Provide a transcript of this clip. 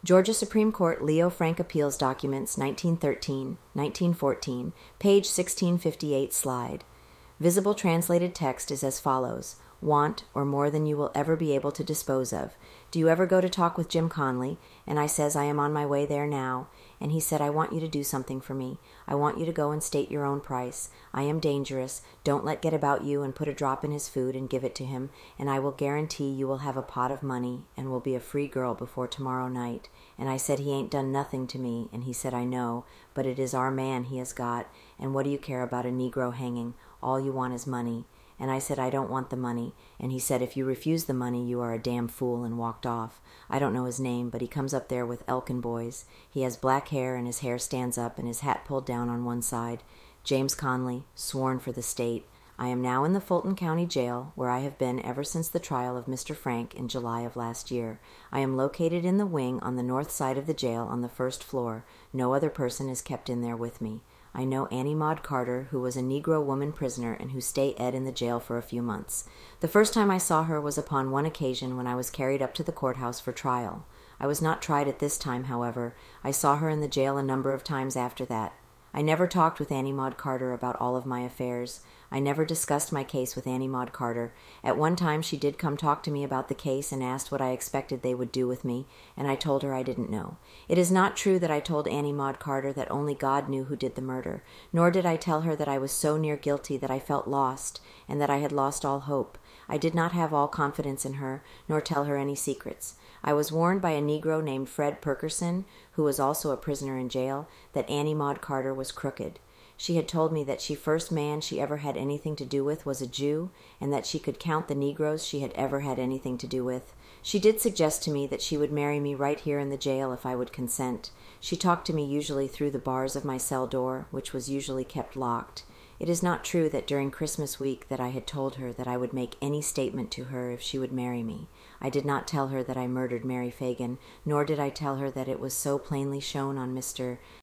Georgia Supreme Court Leo Frank Appeals Documents 1913, 1914, page 1658 slide. Visible translated text is as follows. Want, or more than you will ever be able to dispose of. Do you ever go to talk with Jim Conley? And I says, I am on my way there now. And he said, I want you to do something for me. I want you to go and state your own price. I am dangerous. Don't let get about you, and put a drop in his food and give it to him, and I will guarantee you will have a pot of money and will be a free girl before tomorrow night. And I said, he ain't done nothing to me. And he said, I know, but it is our man he has got. And what do you care about a Negro hanging? All you want is money. And I said, I don't want the money. And he said, if you refuse the money, you are a damn fool, and walked off. I don't know his name, but he comes up there with Elkin boys. He has black hair, and his hair stands up, and his hat pulled down on one side. James Conley, sworn for the state. I am now in the Fulton County Jail, where I have been ever since the trial of Mr. Frank in July of last year. I am located in the wing on the north side of the jail on the first floor. No other person is kept in there with me. I know Annie Maud Carter, who was a Negro woman prisoner and who stayed in the jail for a few months. The first time I saw her was upon one occasion when I was carried up to the courthouse for trial. I was not tried at this time, however. I saw her in the jail a number of times after that. I never talked with Annie Maud Carter about all of my affairs. I never discussed my case with Annie Maud Carter. At one time she did come talk to me about the case and asked what I expected they would do with me, and I told her I didn't know. It is not true that I told Annie Maud Carter that only God knew who did the murder, nor did I tell her that I was so near guilty that I felt lost, and that I had lost all hope. I did not have all confidence in her, nor tell her any secrets. I was warned by a Negro named Fred Perkerson, who was also a prisoner in jail, that Annie Maud Carter was crooked. She had told me that the first man she ever had anything to do with was a Jew, and that she could count the Negroes she had ever had anything to do with. She did suggest to me that she would marry me right here in the jail if I would consent. She talked to me usually through the bars of my cell door, which was usually kept locked. It is not true that during Christmas week that I had told her that I would make any statement to her if she would marry me. I did not tell her that I murdered Mary Fagan, nor did I tell her that it was so plainly shown on Mr.